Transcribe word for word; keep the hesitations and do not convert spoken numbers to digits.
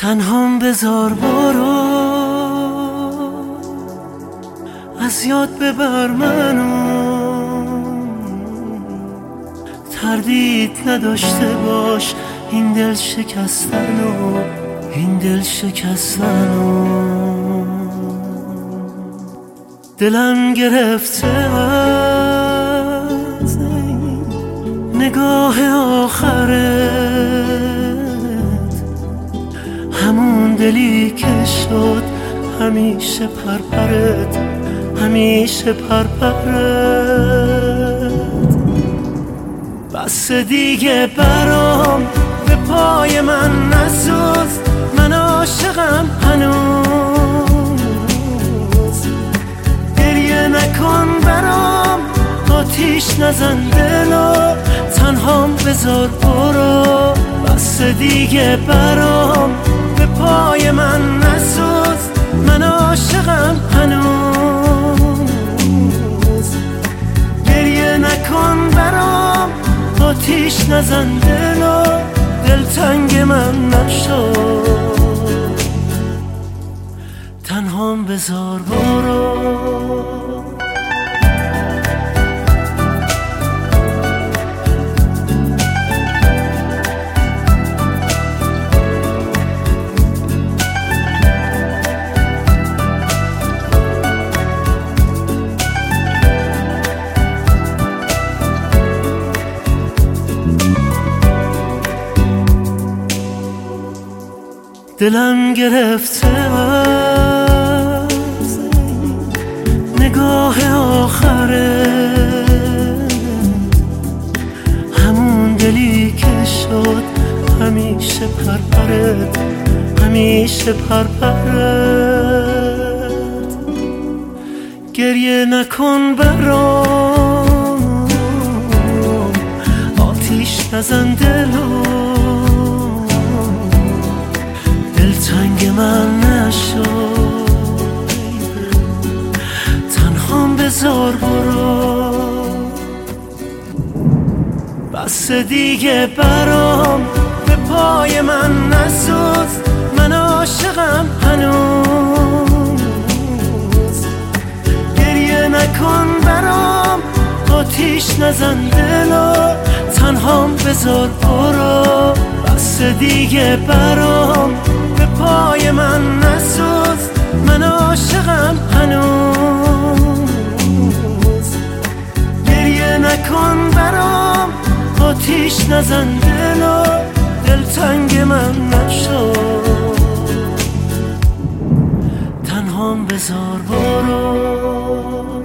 تنهام بذار برو، از یاد ببر منو، تردید نداشته باش این دل شکستنو، این دل شکستنو. دلم گرفته از این نگاه آخرت، همون دلی که شد همیشه پرپرت، همیشه پرپرت. بس دیگه برام به پای من نسوز، من عاشقم هنوز. گریه نکن برام، آتیش نزن دلو، تنهام بذار برو. بس دیگه برام به پای من نسوز، من عاشقم هنوز. گریه نکن برام، آتیش نزن دلو، دلتنگ من نشو، تنهام بذار برو. دلم گرفته از نگاه آخرت، همون دلی که شد همیشه پرپرت، همیشه پرپرت. گریه نکن برام، آتیش نزن دلو، دلتنگ من نشو، تنهام بذار برو. بس دیگه برام به پای من نسوز، من عاشقم هنوز. گریه نکن برام، آتیش نزن دلو، تنهام بذار برو. بس دیگه برام به پای من نسوز، من عاشقم هنوز. گریه نکن برام، آتیش نزن دلو، دلتنگ من نشو، تنهام بذار برو.